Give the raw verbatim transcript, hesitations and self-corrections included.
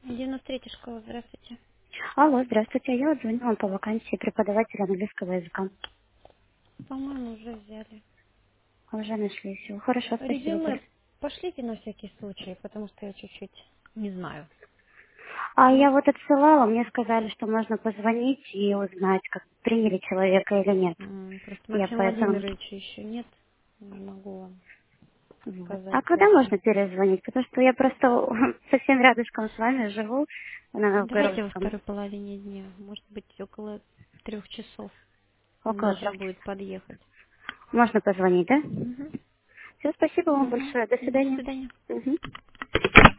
девяносто третья школа, здравствуйте. Алло, здравствуйте. Я вот звоню вам по вакансии преподавателя английского языка. По-моему, уже взяли. Уже нашли все. Хорошо, спасибо Резюме большое. пошлите на всякий случай, потому что я чуть-чуть не знаю. А Ну, я вот отсылала, мне сказали, что можно позвонить и узнать, как приняли человека или нет. м, просто Я Максима поэтому... Владимировича еще нет. Не могу вам Вот. сказать А когда точно. можно перезвонить? Потому что я просто совсем рядышком с вами живу на Давайте во Новгородском. второй половине дня. Может быть, около трех часов Около можно трех будет часов. подъехать. Можно позвонить, да? Угу. Все, спасибо вам Угу. большое. До До свидания. свидания. Мгм.